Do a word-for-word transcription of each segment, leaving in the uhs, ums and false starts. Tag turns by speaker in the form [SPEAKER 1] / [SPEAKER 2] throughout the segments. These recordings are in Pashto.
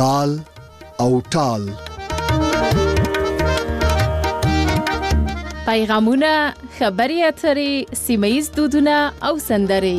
[SPEAKER 1] تال او ټال.
[SPEAKER 2] پیغامونه، خبري اترې، سیمه‌ییز دودونه او سندرې.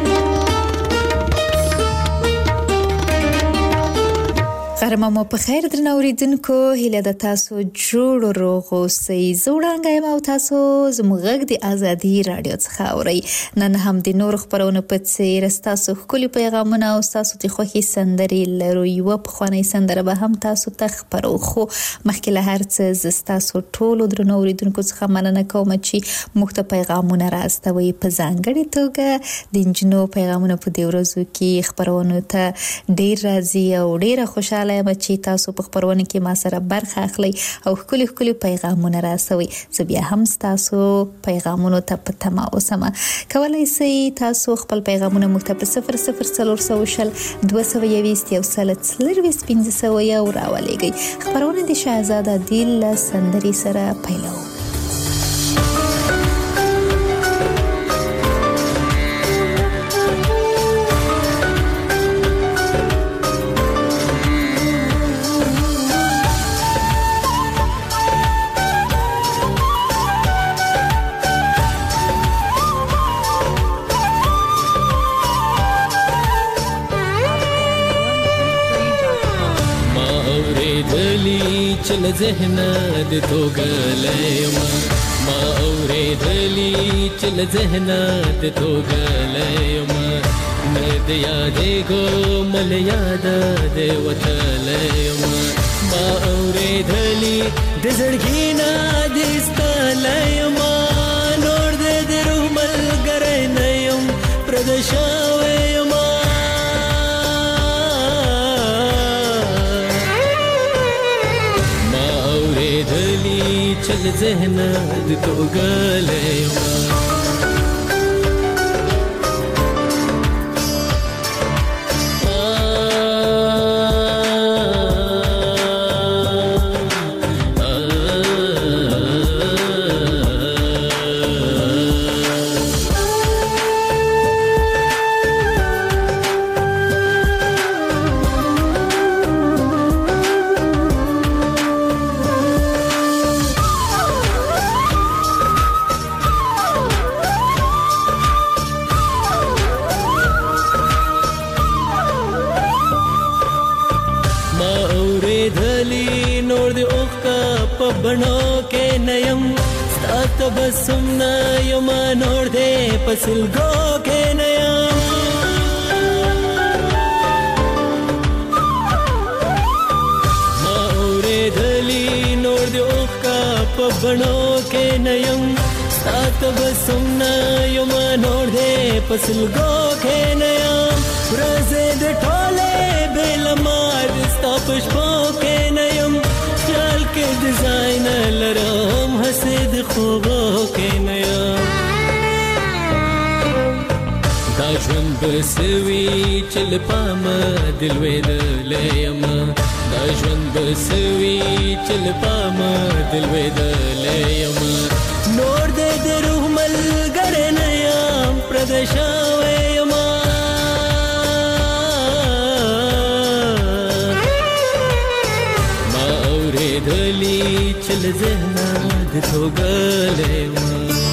[SPEAKER 3] غرمه مو په خیر درنو اوریدونکو، هیله د تاسو جوړ روغ اوسئ. زه وړاندې یم او تاسو زموږ غږ د ازادي رادیو څخه اورئ. نن هم د نور خبرونو په څیر ستاسو ښکلي پیغامونه او ستاسو د خوښې سندرې لرو. یوه پخوانۍ سندره به هم تاسو ته خپرو، خو مخکې له هر څه زه ستاسو ټولو درنو اوریدونکو څخه مننه کوم چې موږ ته پیغامونه راستوئ. په ځانګړې توګه د نجونو پیغامونه په دې ورځو کې خپرونو ته ډېر راځي او ډېره خوشاله چې تاسو په خبرونه کې ما سره برخه اخلي او خولي خولي پیغامونه راسوي. زه بیا هم تاسو پیغامونو ته په تمه اوسم. کولای شئ تاسو خپل پیغامونه موږ ته په صفر صفر څلور سوه شل دوه سوه یوویشت یو سل څلرویشت پنځه سوه یو راولېږئ. خبرونه د شهزاده دل سندري سره پیلو.
[SPEAKER 4] چل ذهن د توګلېما ما اورېدلې چل ذهن د توګلېما نه د یادې ګمل یاد د وتلېما ما اورېدلې د زړګي نه د استلېما نور د درو ملګری نه يم پردشاوېما چل ذهن د توګلېما بڼو کې نیم ستا تبسم نه یم نور دې پسلګو کې نیم ما اورېدلې نور دې اوښکه په بڼو کې نیم ستا تبسم نه یم نور دې پسلګو کې نیم ورځې د ټولې بېلما د ستا په شپو کې نیم خیال کې ډیزاین لرم حسد خوبو کې نه یم دا ژوند بسوي چل پام دل وېدلې یم دا ژوند بسوي چل پام دل وېدلې یم نور دې د روح ملګری نه یم پردشاوې یم دلی چل ذهن د توګلېما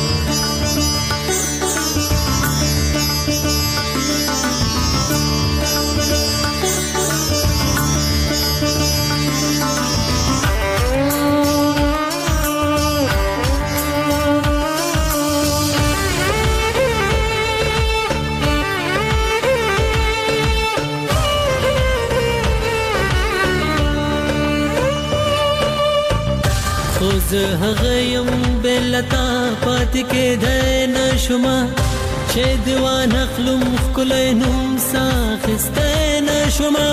[SPEAKER 4] زه هغه یم بلتا پات کې د نشما چې دیوان خپلم خلای نوم ساخسته نشما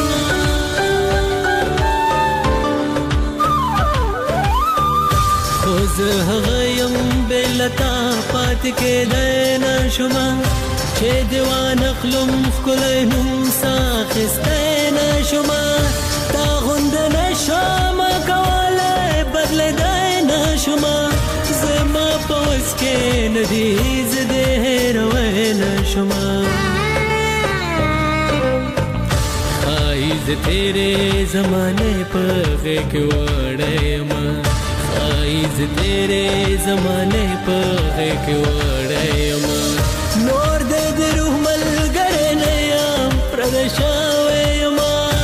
[SPEAKER 4] خو زه هغه یم بلتا پات کې د نشما چې دیوان خپلم خلای نوم ساخسته نشما تا غوند نشما کوله بدل دای نشما زما پوس کې ندی زده روي نشما तेरे जमाने पर के वड़यमा खाइज तेरे जमाने पर के वड़यमा नोर दे दे रूह मल गरे नया प्रदशावयमा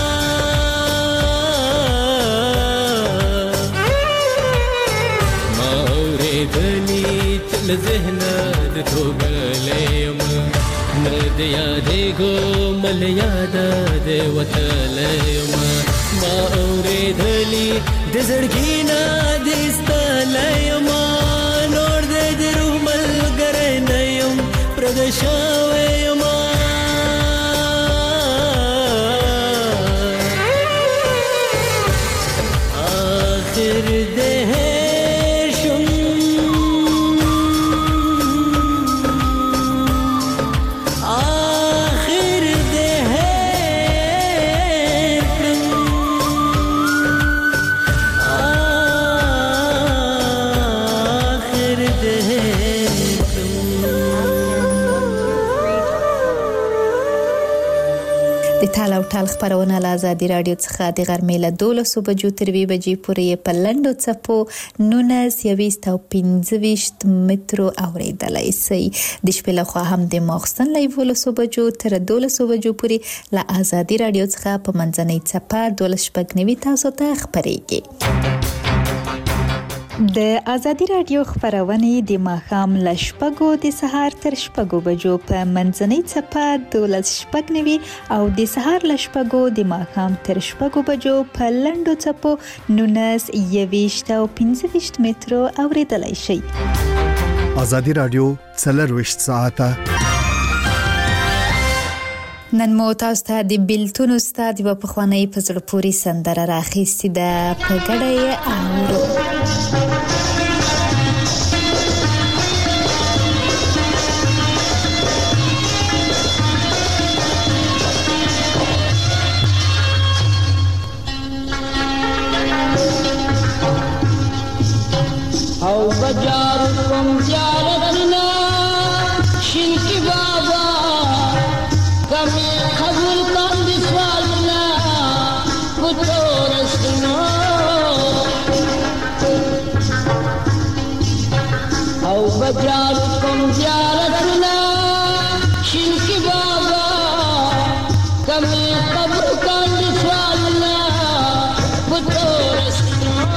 [SPEAKER 4] मावरे धनी चल जहनाद तो गलयमा नद यादे गो मल यादा दे वतलयमा मावरे धली दजड़की ना दिस्तलयमा नोर दे दे रूह मल गरे नयम प्रदशावयमा आखिर दे
[SPEAKER 3] ټال او ټال خبرونه له آزادي رادیو څخه د غرمې له دولسو بجو تر وی بجې پورې په لنډو څپو نولس یویشت او پنځه ویشت مترو اوریدلای شئ. د شپې له خوا هم د ماخستن له یولسو بجو تر دولسو بجو پورې له آزادي رادیو څخه په منځنۍ څپه دولس شپږ نوي تاسو ته خبرېږي. د آزادي رادیو خبرونه د ماښام له شپږو د سهار تر شپږو بجو په منځنۍ څپه دولس شپږ نوي او د سهار له شپږو د ماښام تر شپږو بجو په لنډو څپو نولس یویشت او پنځه ویشت مترو اوریدلای شئ.
[SPEAKER 1] آزادي رادیو څلرویشت ساعته
[SPEAKER 3] نن مو تاسو ته د بیلتون استاد و په خوانی په زړه پوری سندره راخېستې ده په ګډه اورو.
[SPEAKER 5] او بجار کم زیارتنا شنکی بابا کمی قبول کن دی سوالنا کتو رسنا او بجار کم زیارتنا شنکی بابا کمی قبول کن دی سوالنا کتو رسنا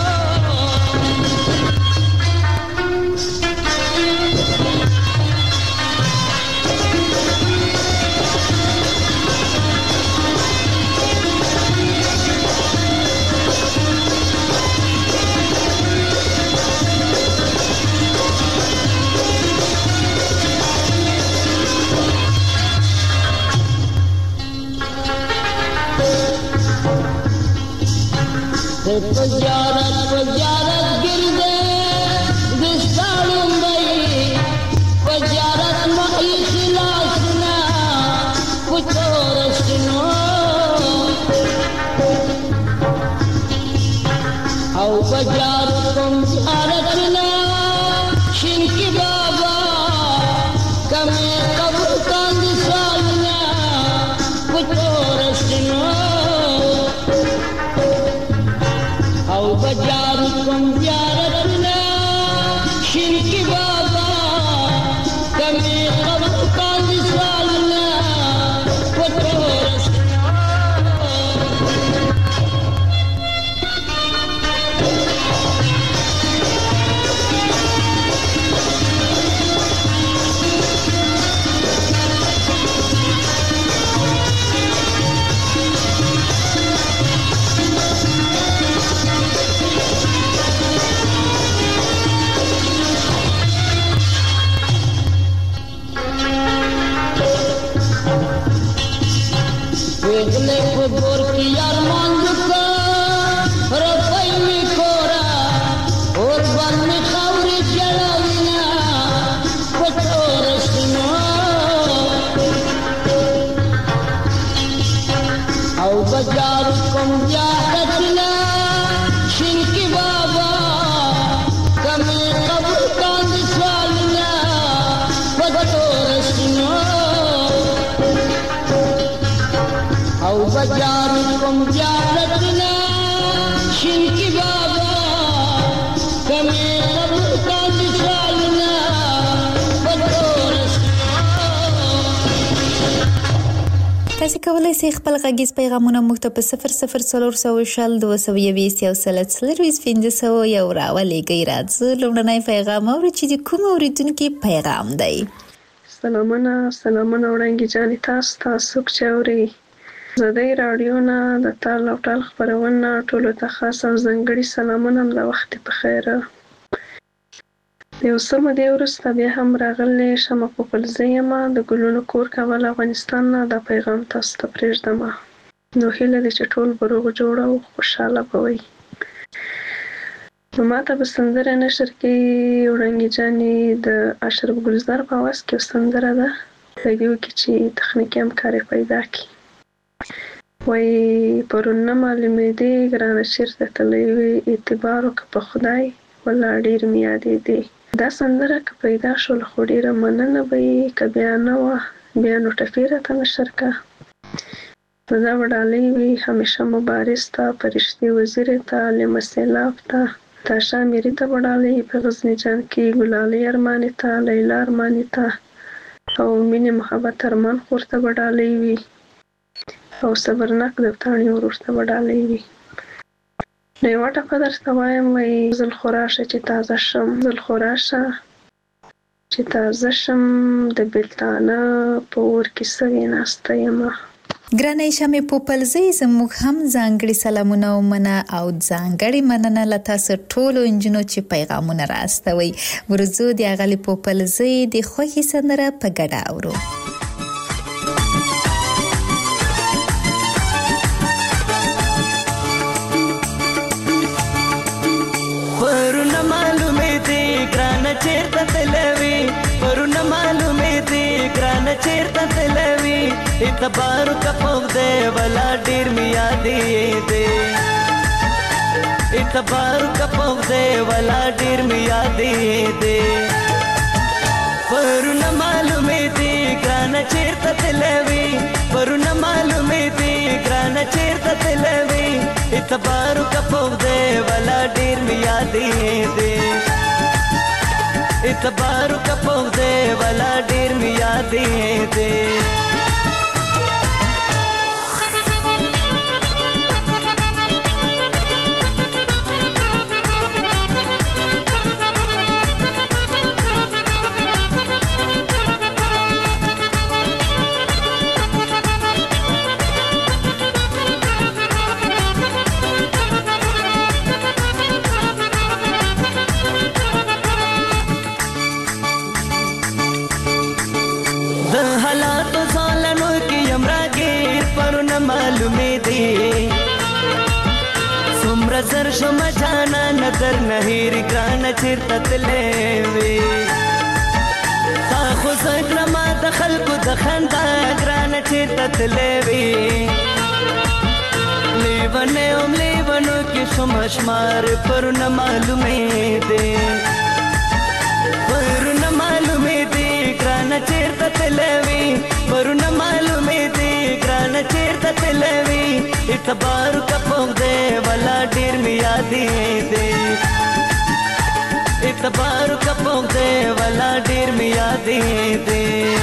[SPEAKER 5] Pajarat pajarat girde distalum bai pajarat mahi khilasna kutorasno au pajarat kum ziyaratna shinki baba kame qabul kan disalna kutorasno او بجار کم زیارتنا شرکی بابا کمی قبل کاندی سوالنا کتورسنا Vegle kubur ki arman duka rafai mi kora और बन में खौरी जलाविना कठोरस्नो औ बाजार कम जातना शिनकी बाबा कमी कब्र कांद स्वालना कठोरस्नो औ बाजार کوم زیارتنا شین کی بابا کمه قبر کا مثالنا بدورس
[SPEAKER 3] تاسو کولای شئ خپل غږیز پیغامونه موږ ته په صفر صفر څلور سوه شل دوه سوه یویشت یو سل څلرویشت پنځه سوه یو راولېږئ. راځه لومړنی پیغام اورو چې د کوم اورېدونکي پیغام دی.
[SPEAKER 6] سلامونه سلامونه وړانګې جانې تاسو تاسو څوک چې اورئ ازادۍ راډیو نه د تال او ټال خپرونه ټولو ته خاص او ځانګړي سلامونه د وخت په خیره. د یو څه مودې وروسته بیا هم راغلی شمه پوپلزۍ یمه د ګلونو کور کابل افغانستان نه دا پیغام تاسو ته پرېږدمه. نو هیله ده چې ټول به روغ جوړ او خوشحاله به وئ. نو ماته به سندره نشر کې وړانګې جانې د اشرف ګلزار په آواز کې یو سندره ده په دې وکړي چې تخنیکي همکار یې پیدا کړي. وایي پرون نه معلومېدې ګرانه چېرته تللی وې اعتبار وکړه په خدای والله ډېر مې یادېدې. دا سندره که پیدا شول خو ډېره مننه به یې که بیا نه وه بیا نو ټپې راته نشر کړه. نو دا به ډالۍ وي همیشه مبارز ته فرشتې وزیرې ته لمه سیلاب ته تاشا میری ته به ډالۍ په غزني جان کې ګلالۍ ارمانې ته لیلا ارمانې ته او مینې محبت ارمان خور ته به ډالۍ وي او صبرناک دفتاڼي ورور ته به ډالۍ وي. نو یوه ټپه درته وایم وایي زل خو راشه چې تازه شم زل خو راشه چې تازه شم د بېلتانه په اور کې سوې ناسته یمه.
[SPEAKER 3] ګرانې شمې پوپلزۍ زموږ هم ځانګړي سلامونه ومنه او ځانګړې مننه له تاسو ټولو نجونو چې پیغامونه راستوئ. ورځو د اغلې پوپلزۍ د خوښې سندره په ګډه اورو.
[SPEAKER 4] پرونه معلومې دي ګرانه چېرته تلوي پرونه معلومې دي ګرانه چېرته تلوي اعتبار کپوک دے ولا ډیر می یادې دې اعتبار کپوک دے ولا ډیر می یادې دې پرونه معلومې دي ګرانه چېرته تلوي پرونه معلومې دي ګرانه چېرته تلوي اعتبار کپوک دے ولا ډیر می یادې دې اعتبار کپوک دے ولا ډیر می یادې دې زر شم جانا نظر نهیر ګرانه چېرته تللی وې تا خو زه کړمه د خلکو د خندا ګرانه چېرته تللی وې لیونی ام لیونو کې شم شمار پرونه معلومې دي پرونه معلومې دي ګرانه چېرته تللی وې پرونه معلومې دي ګرانه چېرته تللی وې اعتبار کپوک دے ولا ډیر می یادې دې اعتبار کپوک دے ولا ډیر می یادې دې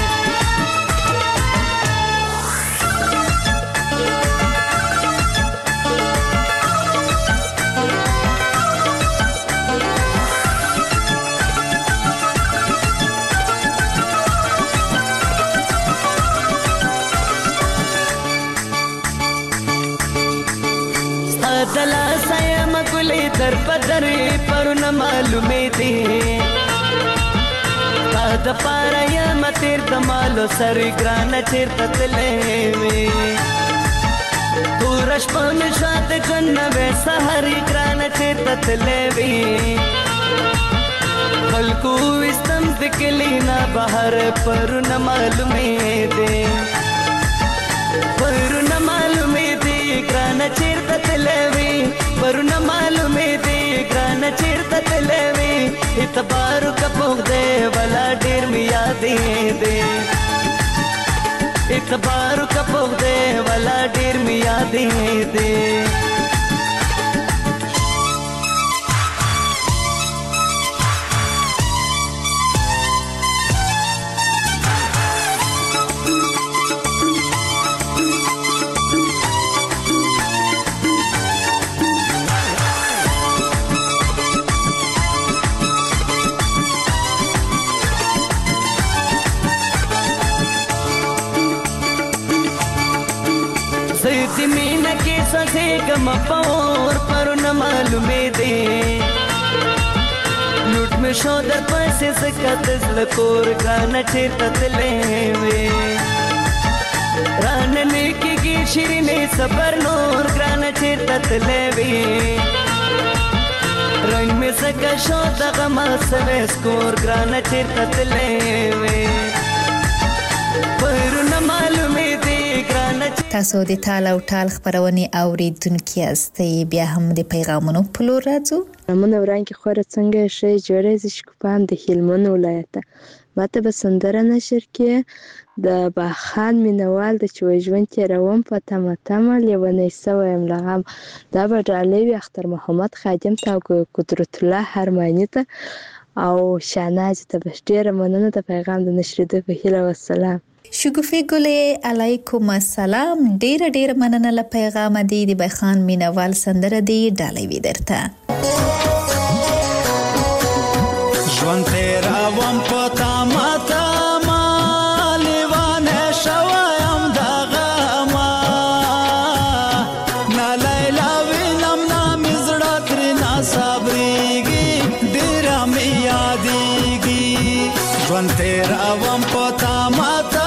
[SPEAKER 4] دلا سایم ګلې در بدرې پرونه معلومې دي تا د پاره یم تیر د مالو سرې ګرانه چېرته تللی وې توره شپه مې شاته ژوند نه وې سهارې ګرانه چېرته تللی وې خلکو ویستم د کلي نه بهر پرونه معلومې دي پرونه معلومې دي ګرانه چېرته تللی وې پرونه معلومې دي ګرانه چېرته تللی وې اعتبار کپوک دی ولا ډېر مې یادې دي
[SPEAKER 7] اعتبار کپوغ دے والا ډیر می یادې دې کم پور پر نہ معلومے دے لوٹ میں شو در پاسے سکت زلکور گانا چیتا تلے وے راننے کی کی شیرنے صبر نور گانا چیتا تلے وے رنگ میں سکا شو دغما سوے سکور گانا چیتا تلے وے پر نہ معلومے دے
[SPEAKER 3] تاسو د تال او ټال خبرونه اوریدونکو یاستئ بیا هم د پیغامونو په لور راځو.
[SPEAKER 8] نمونه ورانکې خوره څنګه شي جوړې ز شکوپام د هلمند ولایت ماته به سندره نشر کې د باخان مینوال د چوي ژوند تیروم په تمه تمه لیونی سویم لغم دا به ډالوي اختر محمد خادم تا قدرت الله هرمانی ته او شاناز ته به ډیره مننه د پیغام د نشریدو په هیله والسلام.
[SPEAKER 3] شګوفې ګلې علیکم السلام ډیر ډیر مننه له پیغام دی د بخان مینوال سندره دی ډالوي درته
[SPEAKER 7] ژوند تیرا وم پتا ماتا ما لیوانه شوایم دغما نا لیلا وینم نا مزړه ترنا صبرېږي ډیر مې یادېږي ژوند تیرا وم پتا ماتا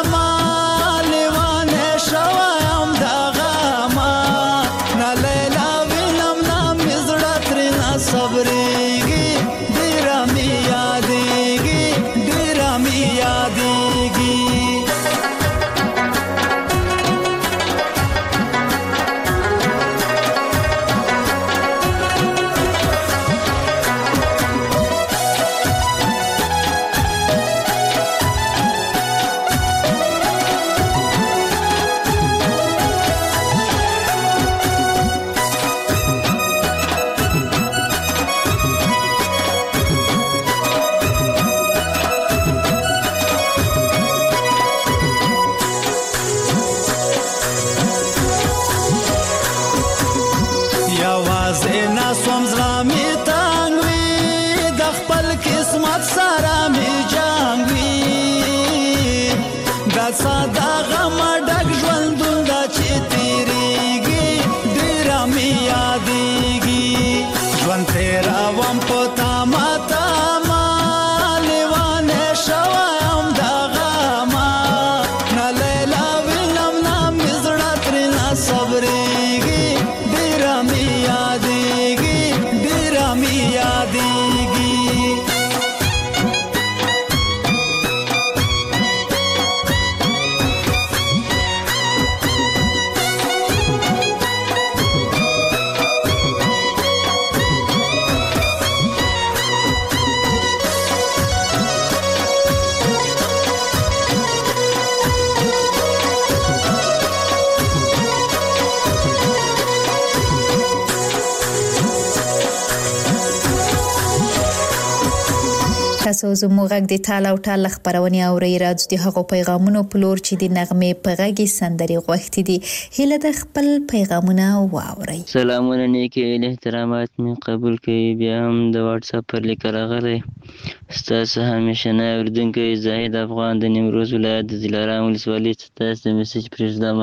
[SPEAKER 3] تاسو زموږ غږ د تال او ټال خبرونه اوري راځي د هغو پیغامونو په لور چې د نغمه په غږی سندري غوښتي دي هله د خپل پیغامونه واوري.
[SPEAKER 9] سلامونه نیکی احترامات می قبول کړئ بیا هم د واتس اپ پر لیک راغلی ستاسو همیشنه اوریدونکو زاهد افغان د نیمروز ولایت د دلارام ولسوالۍ څخه د میسج پرېږدم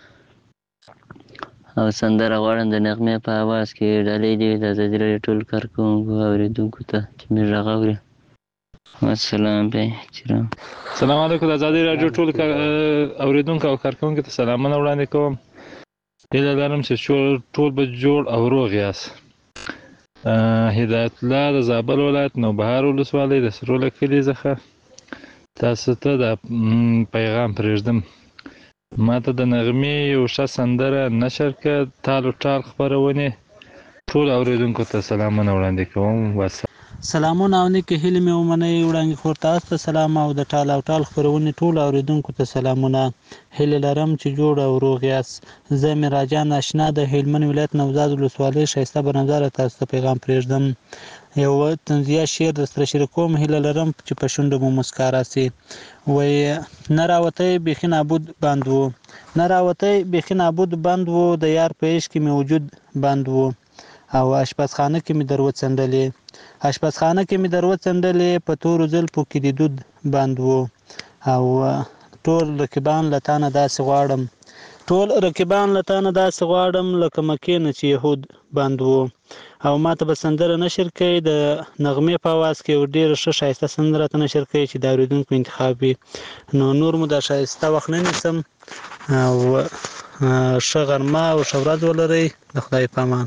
[SPEAKER 9] او سندره غواړم د نغمه په आवाज کې ډالۍ دی د زړه ټول کارکونکو اوریدونکو ته چې می راغوري. السلام علیکم.
[SPEAKER 10] سلام علیکم د آزادۍ رادیو ټول اوریدونکو او کارکونکو ته سلامونه وړاندې کوم. هیله لرم چې ټول به جوړ او روغ یاست. هدایت الله د زابل ولایت نوبهار ولسوالۍ د سروله کلي څخه تاسو ته د پیغام پرېږدم. ماته د نغمې یو ښه سندره نشر کړه تال او ټال خپرونې ټول اوریدونکو ته سلامونه وړاندې کوم. واسه
[SPEAKER 11] سلامونه او نیکې هیلې مې ومنئ. وړانګې خور تاسو ته سلام او د ټال او ټال خپرونې ټولو اورېدونکو ته سلامونه. هیلې لرم چې جوړ او روغ یاست. زه مراجان اشنا د هلمند ولایت نوزاد ولسوالۍ ښایسته بنظره تاسو ته پیغام پرېږدم. یو طنزیه شعر درسره شریکوم. هیله لرم چې په شونډو مو مسکا راسي. وایي نه راوتی بیخي نابود بند و، نه راوتی بیخي نابود بند و، د یار په عشق کې مې وجود بند و، او اشپزخانه کې مې در وڅنډلې، اشپزخانه کې مې در وڅنډلې، په تورو زلفو کې د دود بند و، او ټول رقیبان له تا نه داسې غواړم، ټول رقیبان له تا نه داسې غواړم لکه مکې نه چې یهود بند و. او ما ته به سندره نشر کوي د نغمې په اواز کې یو ډېر ښه ښایسته سندره ته نشر کوي چې د اورېدونکو انتخاب وي. نو نور مو دا ښایسته وخت نه نیسم او ښه غرمه او ښه ورځ ولرئ. د خدای په امان.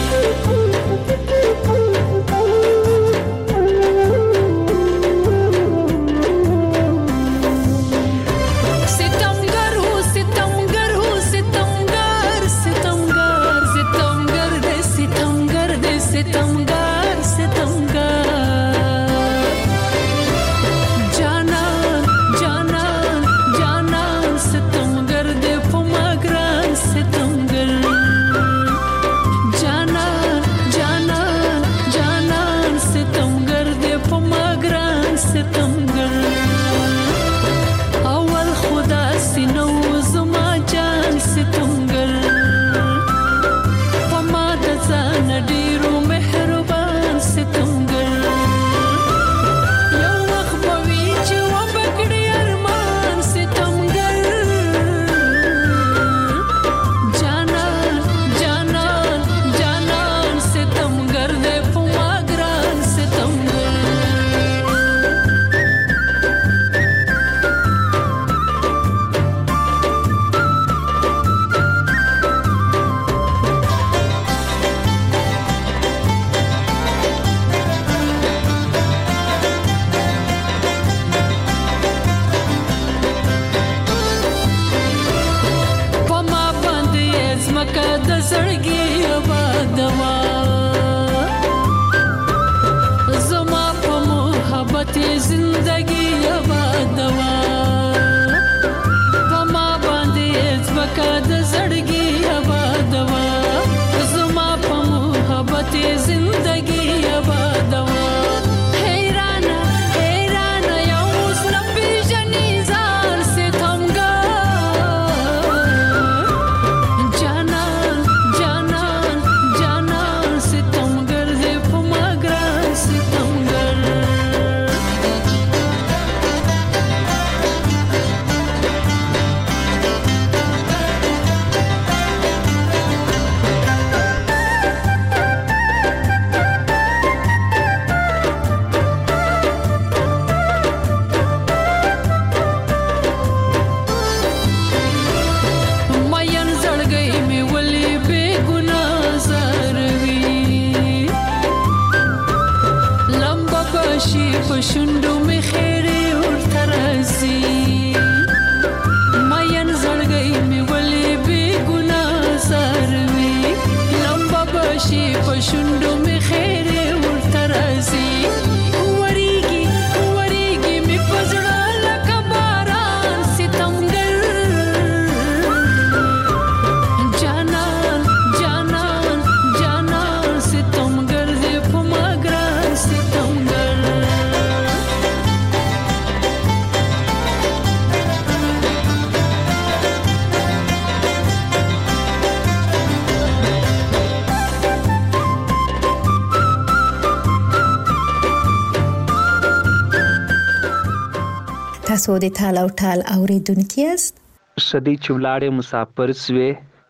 [SPEAKER 3] تاسو د ټال او ټال اوریدونکي یاست.
[SPEAKER 12] شدی چولاړې مسافر سوې،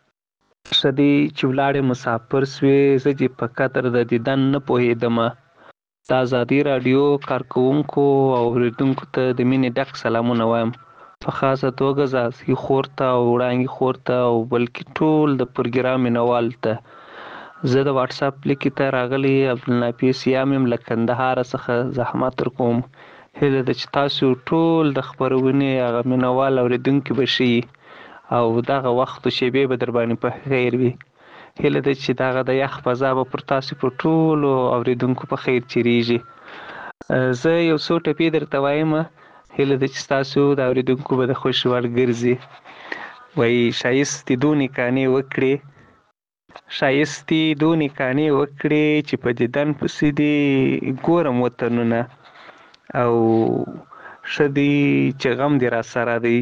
[SPEAKER 12] شدی چولاړې مسافر سوې، زه چې په قدر د دیدن نه پوهېدم. د ازادي راډیو کارکوونکو او اوریدونکو ته د مینې ډک سلامونه وایم، په خاصه توګه زاسي خور ته او وړانګې خور ته او بلکې ټول د پروګرام مینوال ته. زه د واټس اپ لیکې ته راغلی عبدالنافع سیام یم له کندهار څخه زحمت ورکوم. هیله ده چې تاسو ټول د خپرونې هغه مینوال اورېدونکي به شئ او دغه وخت شیبې به در باندې په خیر وي. هیله ده چې دغه د یخ فضا به پر تاسو په ټولو اوریدونکو په خیر چیریږي. زه یو څو ټپې درته وایم، هیله ده چې تاسو د اوریدونکو به د خوښ وړ ګرځي. وایي ښایستې دونې کانې وکړې، ښایستې دونې کانې وکړې چې په دیدن پسې دې ګورم وطنونه، او ښه دی چې غم دې را سره دی.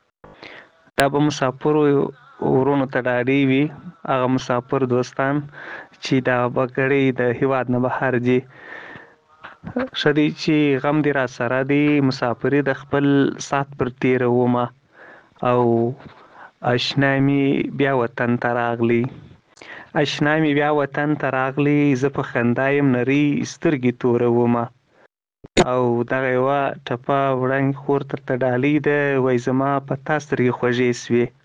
[SPEAKER 12] دا به مسافرو ورونو ته ډالۍ وي، هغه مسافر دوستان چې دا بګړۍ د هیواد نه بهر دي. ښه دی چې غم دې را سره دی، مسافري د خپل سات پر تېرومه، او اشنا مې بیا وطن ته راغلی، اشنا مې بیا وطن ته راغلی، زه په خندا یم نرۍ سترګې تورومه. او دغه یوه ټپه وړاندې خور درته ډالۍ ده. وایي زما په تا سترګې خوږې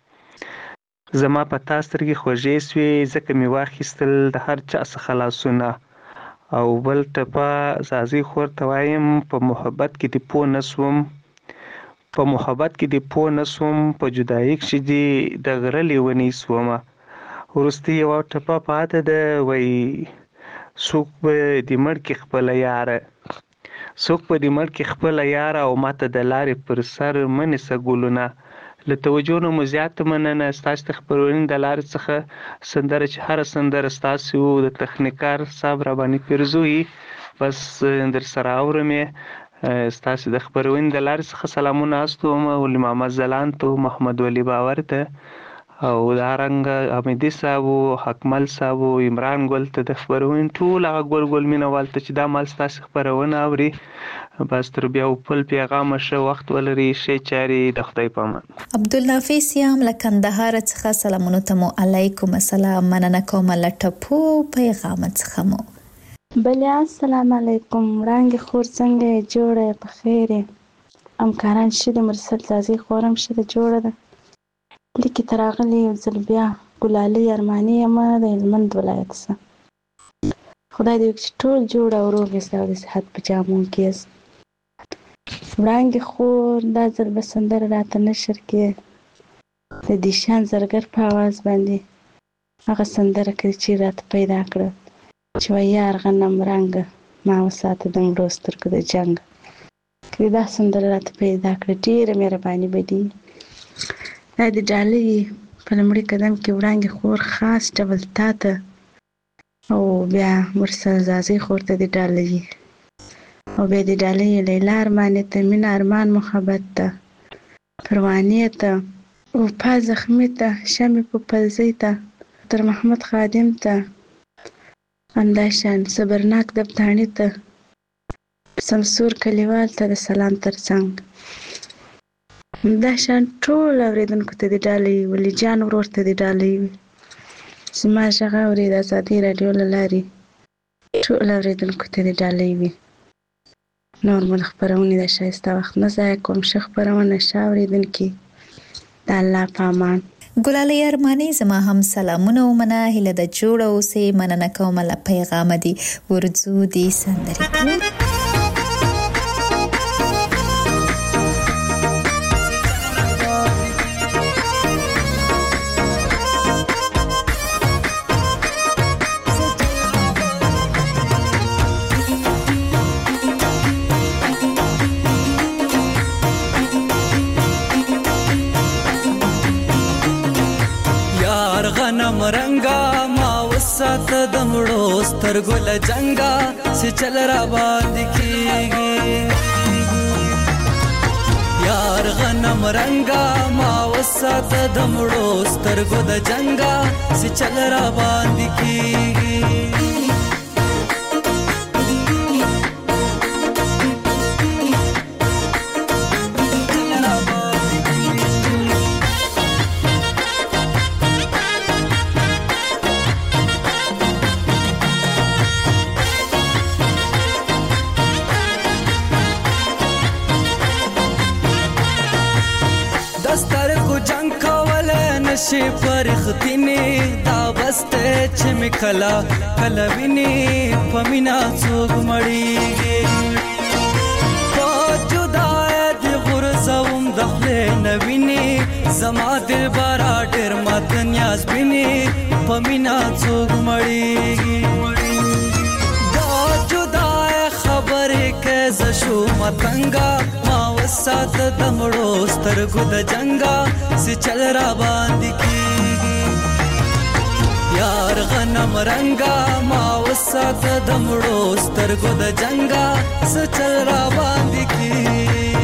[SPEAKER 12] سوې، زما په تا سترګې خوږې سوې، ځکه مې واخیستل د هر چا څخه لاسونه. او بل ټپه زازۍ خور ته وایم، په محبت کې دې پوه نه سوم، په محبت کې دې پوه نه سوم، په جدایي کښې دې د غره لیونۍ سومه. وروستۍ یوه ټپه پاته ده. وایي څوک به دې مړ کړي خپله یاره، څوک به دې مړ کړي خپله یاره، او ماته د لارې پر سر مه نیسه ګلونه. له توجه نه مو زیاته مننه. ستاسو د خپرونې د لارې څخه سندره چې هره سندره ستاسو د تخنیکار صاحب راباندې پیرزوي، بس در سره اورم یې. ستاسو د خپرونې د لارې څخه سلامونه استوم ولي محمد ځلاند ته، محمد ولي باور ته، او دارنګه حمیدي صاحب، حکمل صاحب، عمران ګل ته، د خپرونې ټول هغه ګل ګل مینوال ته چې دا مال ستاسو خپرونه اوري. بس تر بیا بل پیغامه ښه وخت ولري، ښې چارې، د خدای په امان.
[SPEAKER 3] عبدالنافع سیام له کندهار څخه سلامونو ته مو علیکم السلام، مننه کوم له ټپو پیغام څخه مو.
[SPEAKER 8] بله السلام علیکم، وړانګې خور څنګه یې؟ جوړه یې؟ په خیر یې؟ همکاران ښه دي؟ مرسل زازۍ خور هم ښه ده، جوړه ده. لیکې ته راغلې یو ځل بیا. ګلالۍ ارماني یم د هلمند ولایت څخه. خدای دې وکړي چې ټول جوړ او روغ یاست او د صحت په جامو کې یاست. وړانګې خور دا ځل به سندره راته نشر کړې د دیشان زرګر په اواز باندې، هغه سندره کړې چې راته پیدا کړه چې وایي یار غنم رنګه ما وساته د مړو سترګو د جنګ. کړې دا سندره راته پیدا کړه، ډېره مهرباني به دي. دا د ډالۍ په لومړي قدم کې وړانګې خور خاص ډول تا ته، او بیا مرسل زازۍ خور ته د ډالۍ، او بیا د ډالۍ لیلا ارماني ته، مینه ارمان محبت ته، پروانې ته، وفا زخمي ته، شمې په پلزۍ ته، تر محمد خادم ته، همداشان صبرناک دبتاڼي ته، سمسور کلیوال ته د سلام ترڅنګ. دا شان ټول اوریدونکو ته د ډالۍ، ولی جان ورور ته د ډالۍ وي. زما غږ اوري د ازادي راډیو له لارې ټول اوریدونکو ته د ډالۍ وي. نور مو د خپرونې د ښایسته وخت نه ضایع کوم. ښه خپرونه، ښه اوریدونکي، د الله په امان.
[SPEAKER 3] ګلالۍ ارماني زما هم سلامونه ومنه، هیله د جوړه اوسې، مننه کوم له پیغامه دي. ورځو دي سندرې
[SPEAKER 13] رنگا ما وساته د مړو سترګو له جنګا چې چل را باندې کیږي. یار غنم رنگا ما وساته د مړو سترګو د جنګا چې چل را باندې کیږي. شي پرختینه دا بسته چې مکلا کلا ویني پمینا څوک مړیږي په جدای د غرزوم دخله نویني زما دل بارا ډیر مات نیاز بیني پمینا څوک مړیږي دا جدای خبرې کې ز شو متنګا ما وسات د مړو سترګو د جنگا سي چل را باندې کیږي یار غنم رنگا ما وسات د مړو سترګو د جنگا سي چل را باندې کیږي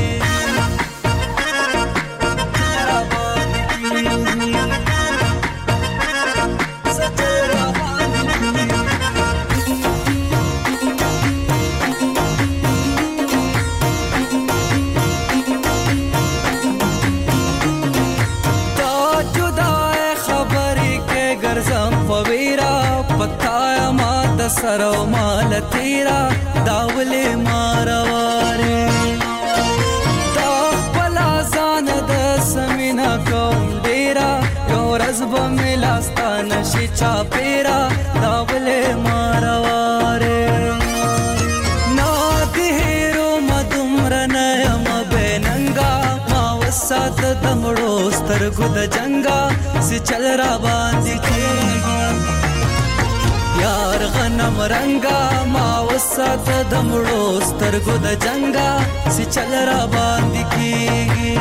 [SPEAKER 13] سرو مال تیرا داولې مارواره دا بلا ځان د سمینا کوم ډیرا یو رزب ملاستان شي چا پیرا داولې مارواره نا دهرو مدمر نیم بننګا ما وسات دمړو سترګو د جنگا سي چل را باندې کیږي یار غنم رنگا ما وسات د مړو سترګو د جنگا سي چل را باندې کیږي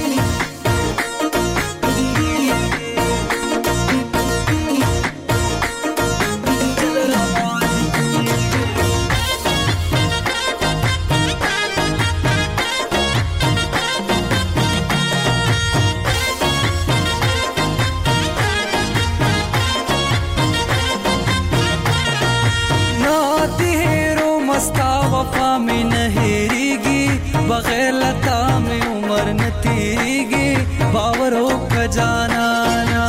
[SPEAKER 13] بغیر لتا میں عمر نہ تیریگی باورو کا جانانا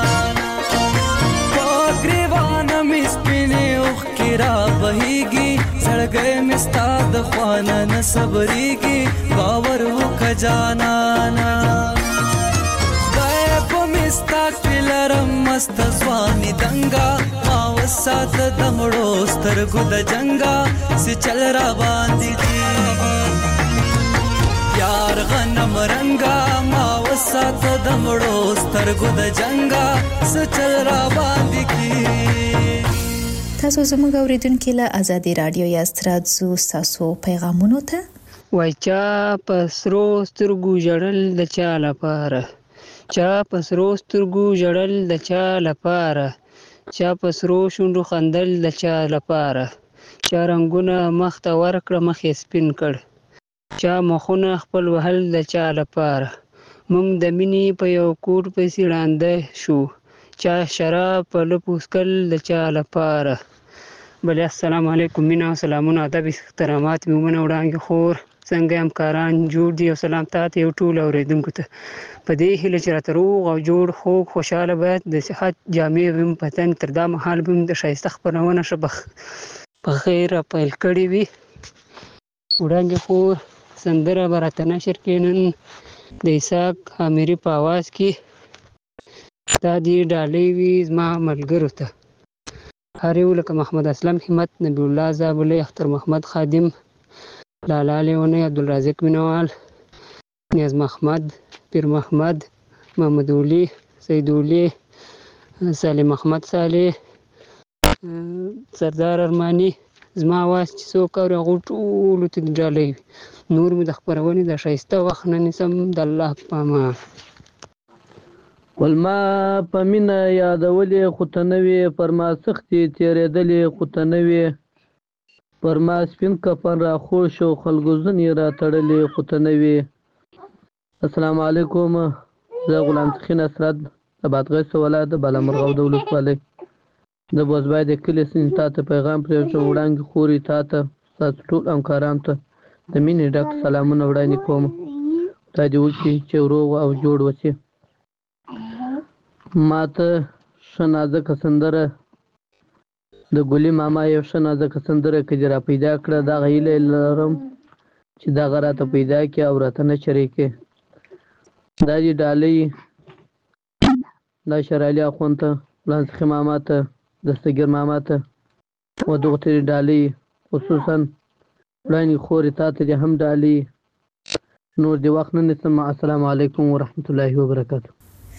[SPEAKER 13] پاگریوانا مسپینے اخ کرا بہیگی سڑ گئے مستاد خوانا نہ صبریگی باورو کا جانانا غیب مستا کلرم مست زوانی دنگا ماوسات دمڑو سترگو د جنگا سی چل را باندی دی یار غنم رنگا ما وسات د مړو سترګو د جنگا سچل را باندې کی
[SPEAKER 3] تاسو زموږ اوریدونکو له ازادي رادیو یا ستراتزو تاسو پیغامونو ته
[SPEAKER 14] وای چا پسرو سترګو جړل د چا لپاره چا پسرو سترګو جړل د چا لپاره چا پسرو شونډو خندل د چا لپاره چا رنگونه مخ ته ورکړه مخې سپین کړ چا مخونه خپل وهل د چا لپاره مونږ د مینې په یو کور پسې ړانده شو چا شراب په لپوسکل د چا لپاره بلې السلام علیکم مینا او سلامونه ادب احترامات مومنه وړاندې خور څنګه همکاران جوړ دي او سلام تاسو یو ټول اوریدونکو ته په دې هیله چې راته روغ او جوړ خوږ خوشاله باید د صحت جامع ویم پتن تر دا مهال بم د ښایسته خپرونه شبخ په خیر پیل کړی وي وړاندې خور سندره براته نشر کینن د اسحاق اميري په आवाज کې دا دی ډالۍ وی زما ملګرو ته هر یو لکه محمد اسلم همت نبی الله زابله اختر محمد خادم لالا لیونه عبدالرازق مینوال نیاز محمد پیر محمد محمد ولی سید ولی سالم محمد صالح سردار ارمانی زما आवाज چې څوک اوري هغه ټولو ته ډالۍ نور مې د خپرونې د ښایسته وخت نه نیسم د الله په امان
[SPEAKER 15] ولما په مینه یادولې خو ته نه وې پر ما سختې تېرېدلې خو ته نه وې پر ما سپین کفن راخوش او خلکو ځینې راتړلې خو ته نه وې السلام علیکم زه غلام سخي نصرت د بادغیس ولایت د بالامرغه د ولسوالۍ د بوزبای د کلي سین تا ته پیغام پرېږدم وړاندې خوري تا ته ستاسو ټول همکارانو ته د مینې ډک سلامونه وړاندې کوم خدای دې وکړي چې روغ او جوړ اوسې ما ته ښه نازکه سندره د ګلي ماما یو ښه نازکه سندره که دې را پیدا کړه دغه هیله لرم چې دغه راته پیدا کړي او راته نشر یې کړي دا دې ډالۍ دا شرعلي اخوند ته ولانسخي ماما ته دستګیر ماما ته و دغه ترې ډالۍ خصوصا وړاندې خورې تا ته دې هم ډالۍ نور دې وخت نه نیسم السلام علیکم ورحمت الله وبرکاته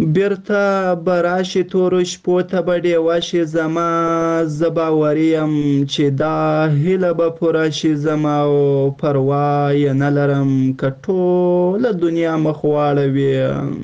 [SPEAKER 16] بیرته به راشي تورو شپو ته به ډیوه شي زما، زه باوري یم چې دا هیله به پوره شي زما، او پروا یې نه لرم که ټوله دنیا مخ واړوي،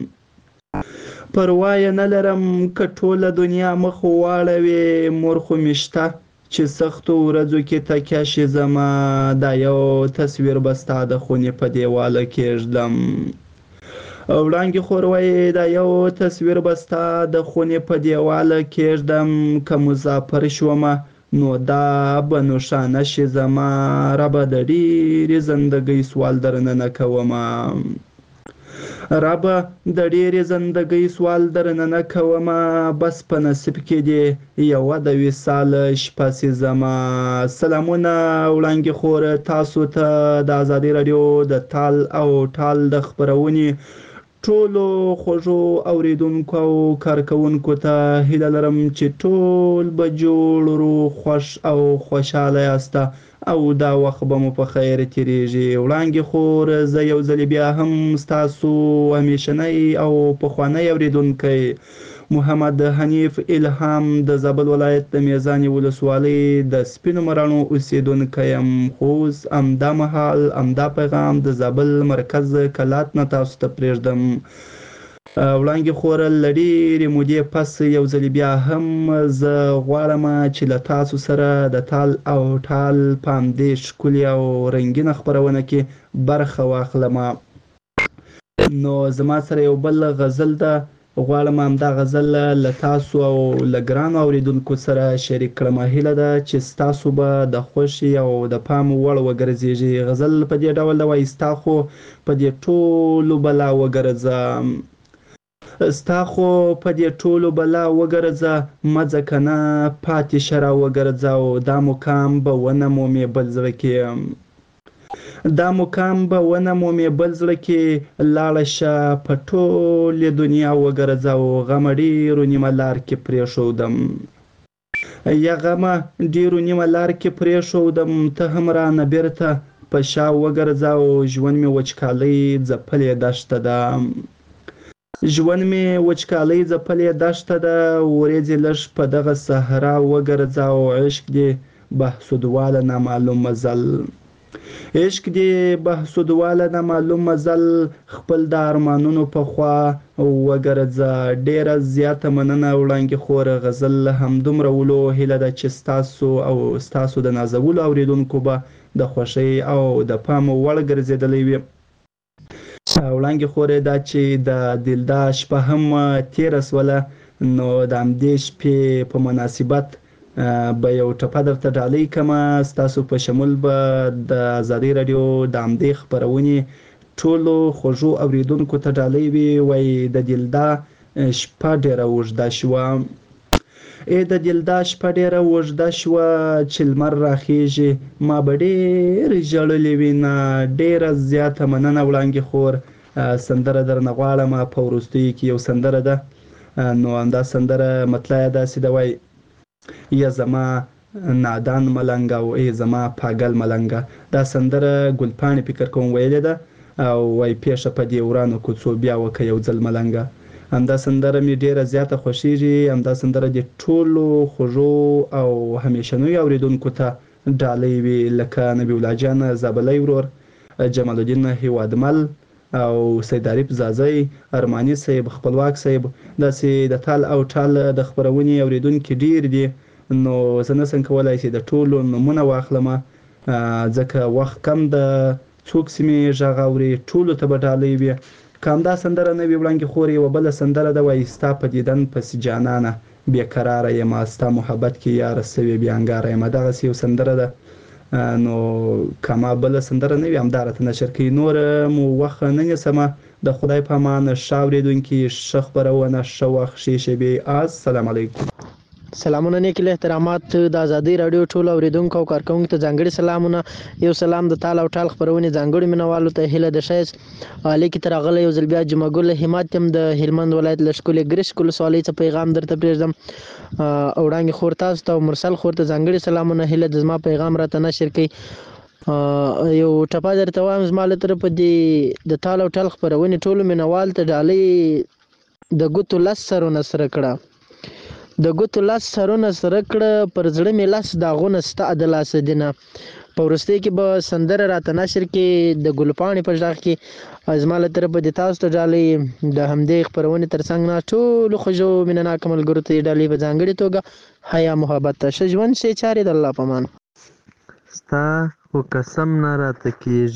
[SPEAKER 16] پروا یې نه لرم که ټوله دنیا مخ واړوي. مور خو مې شته چې سختو ورځو کې تکیه شي زما، دا یو تصویر به ستا د خونې په دیواله کېږدم. وړانګې خور وایي دا یو تصویر به ستا د خونې په دیواله کېږدم، که مسافر شومه نو دا به نښانه شي زما، ربه د ډېرې زندګۍ سوال درنه نه کومه، ربه د ډېرې زندګۍ سوال درنه نه کومه، بس په نصیب کې دې یوه د وصال شپه سي زما. سلامونه وړانګې خور، تاسو ته د ازادي راډیو د تال او ټال د خپرونې ټولو خوږو اوریدونکو او کارکوونکو ته هیله لرم چې ټول به جوړ روغ خوښ او خوشحاله یاسته او دا وخت به مو په خیر تیریږي. وړانګې خور، زه یو ځلې بیا هم ستاسو همیشنی او پخوانی اوریدونکی محمد حنیف الهام د زابل ولایت د میزانې ولسوالۍ د سپینو مراڼو اوسیدونکی یم. خو اوس همدا مهال همدا پیغام د زابل مرکز کلات نه تاسو ته پرېږدم. وړانګې خور، له ډېرې مودې پس یو ځلې بیا هم زه غواړم چې له تاسو سره د تال او ټال په همدې ښکلې او رنګینه خپرونه کې برخه واخلم. نو زما سره یو بل غزل ده، غواړم همدا غزل له تاسو او له ګرانو اوریدونکو سره شریک کړم. هیله ده چې ستاسو به د خوښې او د پام وړ وګرځېږي. غزل په دې ډول ده وایي: ستا خو په دې ټولو بلا وګرځه، ستا خو په دې ټولو بلا وګرځه، مه ځه که نه پاتې شه را وګرځه، او دا مقام به ونه مومې بل زړه کې، دا مقام به ونه مومې بل زړه کې، لاړه شه په ټولې دنیا وګرځه، او غمه ډېرو نیمه لار کې پرېښودم، یا غمه ډېرو نیمه لار کې پرېښودم، ته هم رانه بېرته په شا وګرځه، او ژوند مې وچکالۍ ځپلې دښته ده، ژوند مې وچکالۍ ځپلې دښته ده، ورېځې لږ په دغه صحرا وګرځه، او عشق دې بهسودواله نامعلوم مزل، عشق دې بهسودواله نامعلوم مزل، خپل د ارمانونو په خوا وګرځه. ډېره زیاته مننه وړانګې خور. غزل همدومره ولو، هیله ده چې ستاسو او ستاسو د نازولو اوریدونکو به د خوښۍ او د پام وړ ګرځېدلی وي. وړانګې خور، دا چې د دلدا شپه هم تېره سوله، نو د همدې شپې په مناسبت به یو ټپه درته ډالۍ کړمه. ستاسو په شمول به د ازادۍ راډیو د همدې خپرونې ټولو خوږو اوریدونکو ته ډالۍ وي. وایي: د دلدا شپه ډېره اوږده شوه، ای د دلدا شپه ډېره اوږده شوه، چې لمر راخیږي ما به ډېر ژړلې وینه. ډېره زیاته مننه وړانګې خور. سندره درنه غواړم. په وروستیو کې یو سندره ده، نو همدا سندره مطلع یې داسې ده، وایي: یا زما نادان ملنګ او ای زما پاگل ملنګه. دا سندره ګلپاڼې فکر کوم ویلې ده، او وایي: پیښه په دې ورانو کوڅو بیا وکه یو ځل ملنګه. همدا سندره مې ډېره زیاته خوښیږي. همدا سندره د ټولو خوږو او همیشنیو اوریدونکو ته ډالۍ وي، لکه نبی الله جان زابلی ورور، جمال الدین هیوادمل او سید عارف زازی، ارماني صاحب، خپلواک صاحب. داسې د تال او ټال د خپرونې اوریدونکي ډېر دي، نو زه نشم کولی چې د ټولو نومونه واخلم ځکه وخت کم ده. څوک چې مې غږ اوري ټولو ته به ډالۍ وي. که همدا سندره نه وي وړانګې خور، یوه بله سندره ده، وایي: ستا په دیدن پسې جانانه بېقراره یمه، ستا محبت کې یاره سوې بې انګاره یمه. دغسې یو سندره ده، نو که ما بله سندره نه وي همدا راته نشر کوي. نور مو وخت نه نیسمه. د خدای په امان. ښه اورېدونکي، ښه خپرونه، ښه وخت، ښې شېبې. السلام علیکم.
[SPEAKER 17] سلامونه، نیک احترامات د ازادۍ راډیو ټولو اوریدونکو او کارکوونکو ته ځانګړي سلامونه. یو سلام د تال او ټال خپرونې ځانګړي مینوالو ته هیله د ښایست عالی کې تر راغلی یو ځل بیا جمعه ګل همت یم د هلمند ولایت له ښکلې ګرشک ولسوالۍ څخه پیغام درته پرېږدم. وړانګې خور تاسو ته او مرسل خور ته ځانګړي سلامونه. هیله د زما پیغام راته نشر کوي. یو ټپه درته وایم، زما له طرفه د تال او ټال خپرونې ټولو مینوال ته ډالۍ د ګوتو لس سرونه سره کړه د ګوتو لس سرونه سره کړه پر زړه مې لس داغونه ستا د لاسه دینه. په وروستۍ کې به سندره راته نشر کې د ګلپاڼې په غږ کې زما له طرفه د تاسو ته ډالۍ د همدې خپرونې تر څنګ نه ټولو خوږو مینهناکو ملګرو ته د ډالۍ په ځانګړې توګه حیا محبت ته ښه ژوند ښې چارې د الله په امان.
[SPEAKER 18] ستا خو قسم نه راته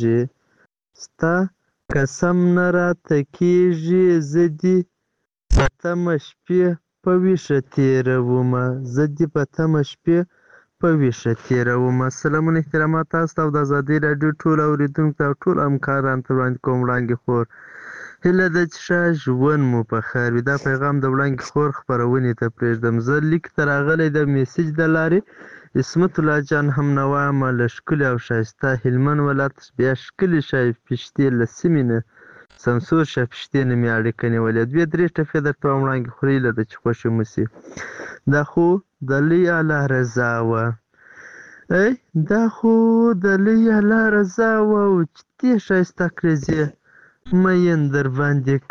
[SPEAKER 18] کېږي ستا قسم نه راته کېږي زه دې په تمه شپې په ویښه تېرومه زه دې په تمه شپې په ویښه تېرومه. سلامونه احترامات تاسو ته او د ازادۍ راډیو ټولو اورېدونکو ته او ټولو همکارانو ته وړاندې کوم وړاندې خور هیله ده چې ښه ژوند مو په خیر وي. دا پیغام د وړاندې خور خپرونې ته پرېږدم. زه لیک ته راغلی د میسج د لارې عصمت الله جان هم نه وایم له ښکلي او ښایسته هلمند ولایت بیا ښکلي شای پشتې له سیمې نه سمسور شاه پشتې نه مې اړیکه نیولې. دوې درې ټپې درته وایم وړاندې خور هیله ده چې خوښې مو شي. دا خو د لوی الله رضا وه ای دا خو د لوی الله رضا وه او چې دې ښایسته کړیزې مین در باندې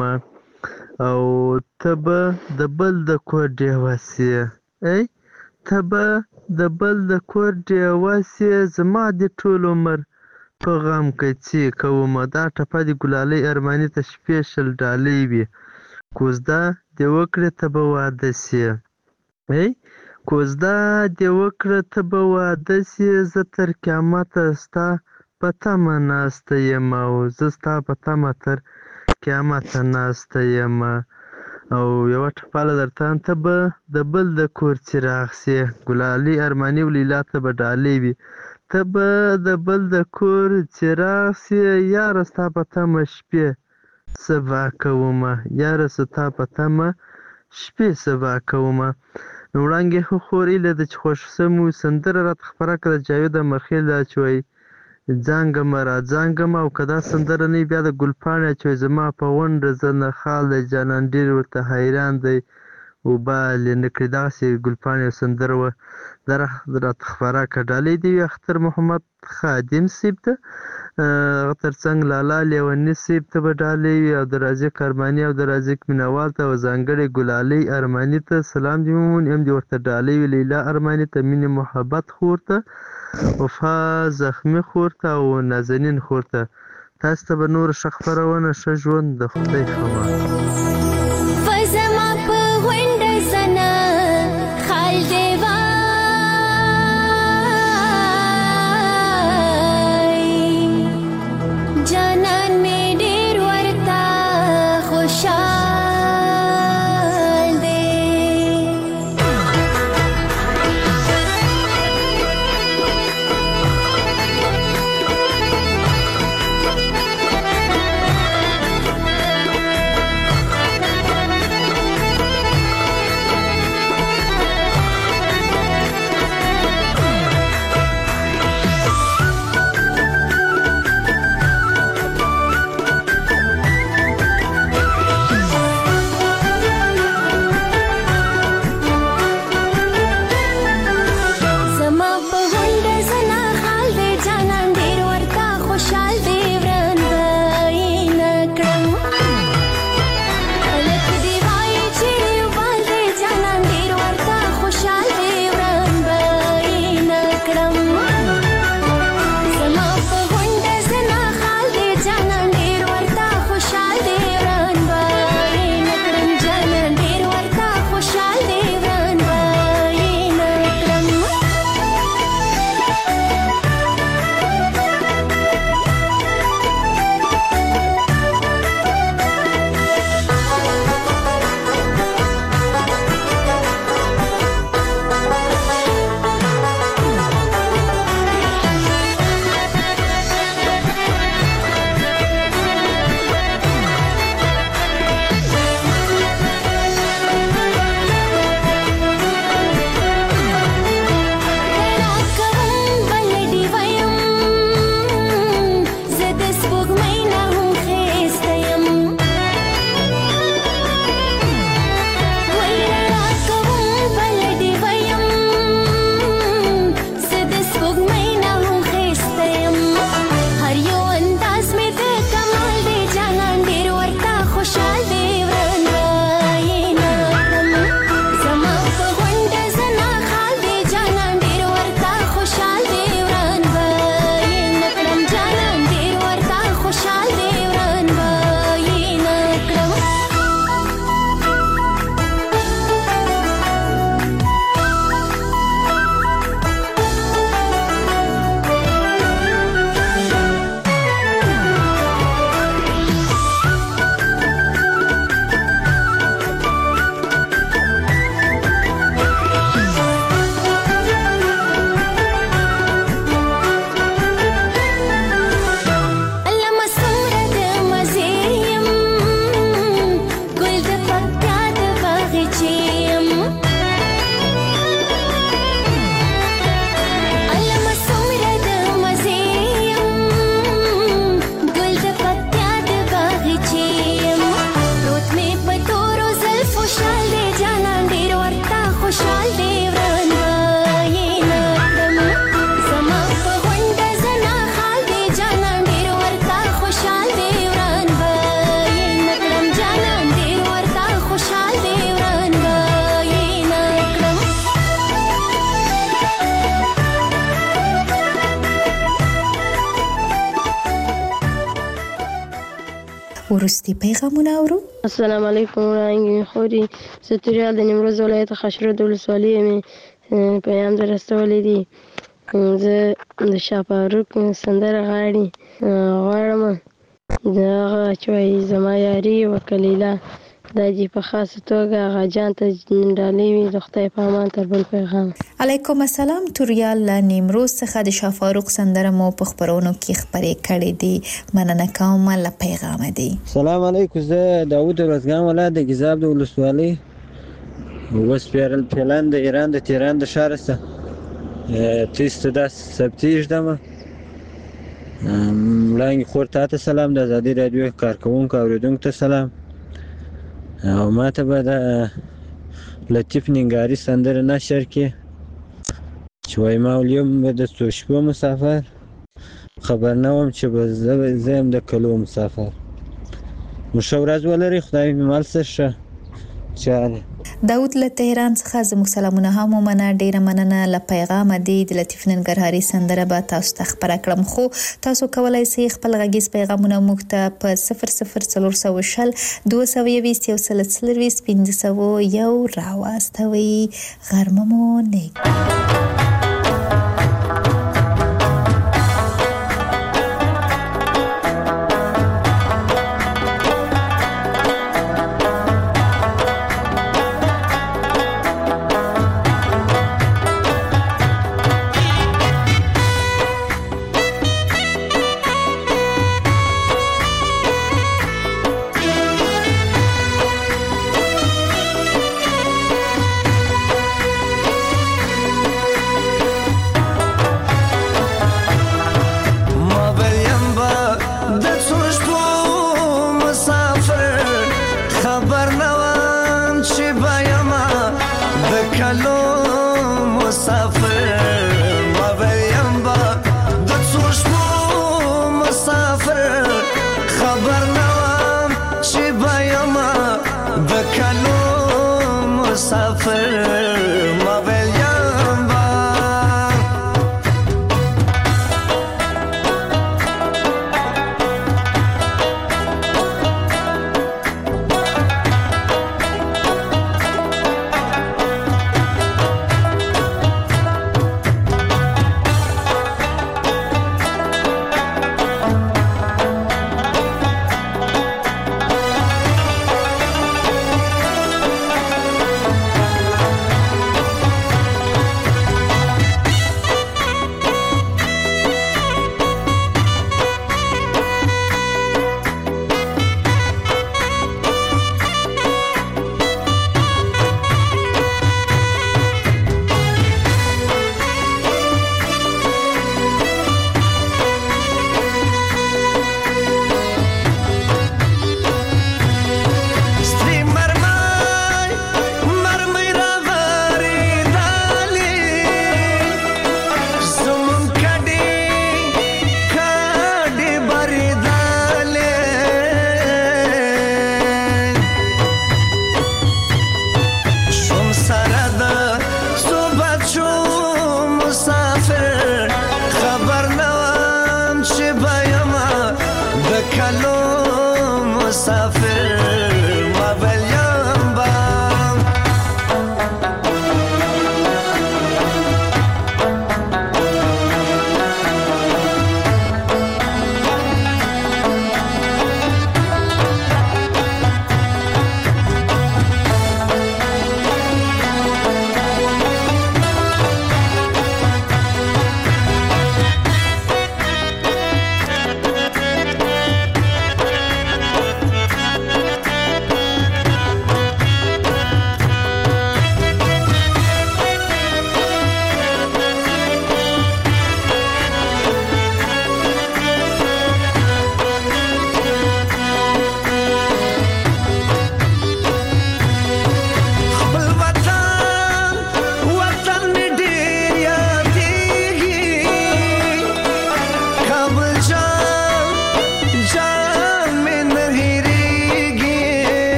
[SPEAKER 18] کړمه او ته به د بل د کور ډیوه سې ای ته به د بل د کور ډیوه سې زما د ټول عمر په غم کڅې کومه. دا ټپه د ګلالۍ ارماني ته سپیشل ډالۍ وي. کوزده دې وکړې ته به واده سې ای کوزده دې وکړه ته به واده سې زه تر قیامته ستا په تمه ناسته یم او زه ستا په تمه تر قیامته ناسته یم. او یوه ټپاله درته ته به د بل د کور څراغ سې ګلالۍ ارماني او لیلا ته به ډالۍ وي. ته به د بل د کور څراغ سې یاره ستا په تمه شپې سبا کومه یاره ستا په تمه شپې سبا کومه. نو وړاندې خور هیله ده چې خوښ سم وي. سندره راته خپره کړه د جاوید امیرخیل دا چې وایي ځانګمه را ځانګمه او که دا سندره نه وي بیا د ګلپاڼې چې وایي زما په غونډه زه نه خال دی جانان ډېر ورته حیران دی وبال یې نه کړي دغسې ګلپاڼې سندره وه دا راته خپره کړه. ډالۍ دې وي اختر محمد خادم صیب ته هغه تر څنګ لالا لیوني صیب ته به ډالۍ وي او د رازق ارماني او د رازق مینوال ته او ځانګړې ګلالۍ ارماني ته سلام دې ومومي هم دې ورته ډالۍ وي. لیلا ارماني ته مینې محبت خور ته وفا زخمي خور ته او نازنین خور ته تاسو ته به نور ښه خپرونه ښه ژوند د خدای خبر.
[SPEAKER 3] ورستی پیغامونه اورو.
[SPEAKER 8] السلام علیکم وړاندې خوري ستوریال د نیمروز ولایت خشرود ولسوالۍ مې پیغام در رسولی دی. زه د شاه فاروق سندره غاړي غواړم د هغه چې وایي زما یاري وکلیله دا دې په خاصه توګه هغه جان ته ډالۍ وي د خدای په امان تر بل پیغام.
[SPEAKER 3] علیکم السلام. توریال له نیمروز څخه د شاه فاروق سندره مو په خبرونو کې خبرې کړې دي. مننه کوم له پیغام دی.
[SPEAKER 19] سلام علیکم. زه داوود ورزګان ولایت د ګیزاب د ولسوالۍ وسپیرل پلان د ایران د تهران د ښار څخه تیسته د سبتیج دمه ملانګ خور ته سلام د آزادي رادیو کارکونکو اوریدونکو ته سلام او ماته به د لطیف ننګاري سندره نشر کې چې وایي ما اليوم به د څو شپو مسافر خبر نه وم چې به زه یم د کلو مسافر. مو ښه ورځ ولرئ. خدای مې مل څه ښه چاره.
[SPEAKER 3] داود له تهران څخه زموږ سلامونه هم ومنه. ډیره مننه له پیغام دی. د لطیف ننګرهاري سندره به تاسو ته خبره کړم خو تاسو کولای شئ خپل غږیز پیغامونه موږ ته په صفر صفر څلور سوه شل دوه سوه یویشت یو سل څلرویشت پنځه سوه یو راواستوئ. غرمه مو نیک.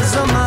[SPEAKER 20] نظمه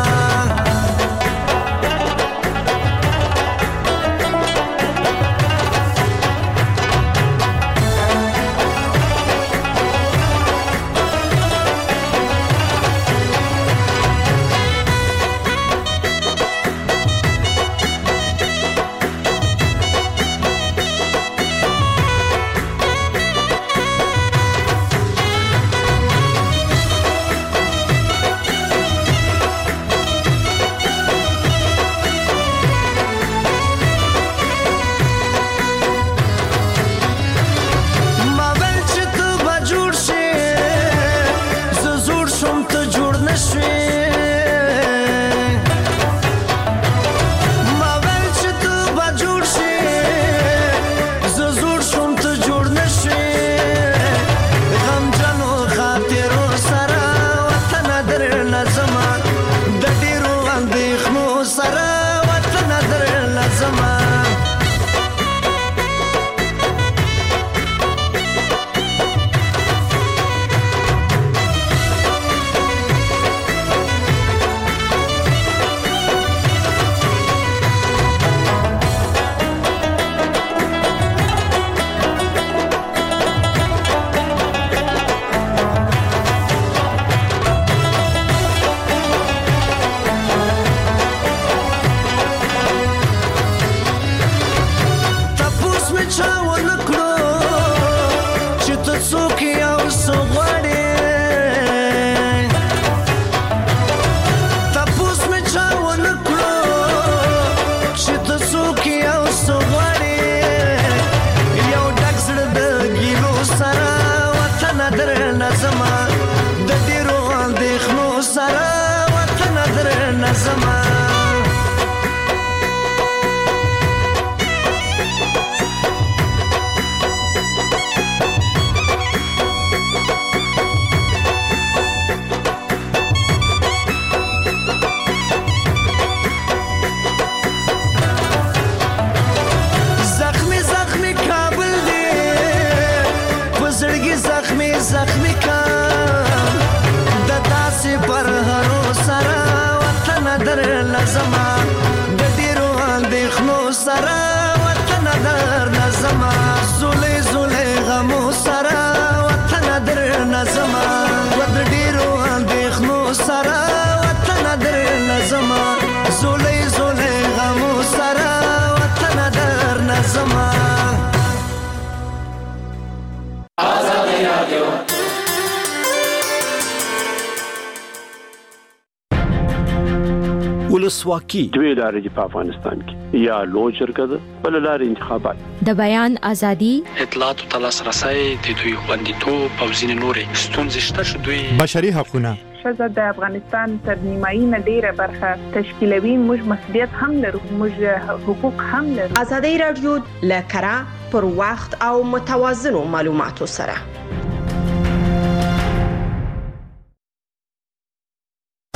[SPEAKER 2] ولسواکي دوی لارې دي په افغانستان کې یا لوی جرګه ده بل لارې انتخابات
[SPEAKER 21] د بیان ازادي
[SPEAKER 22] اطلاعات او لاسرسي د دوی خوندیتوب او ځینې نورې ستونزې شته چې دوی
[SPEAKER 23] بشري حقوقونه
[SPEAKER 24] ښځه د افغانستان تر نیمایي نه ډیره برخه تشکیلوي. موږ مسؤلیت هم لرو، موږ حقوق هم لرو.
[SPEAKER 25] ازادي رادیو له کره پر وخت او متوازنو معلوماتو سره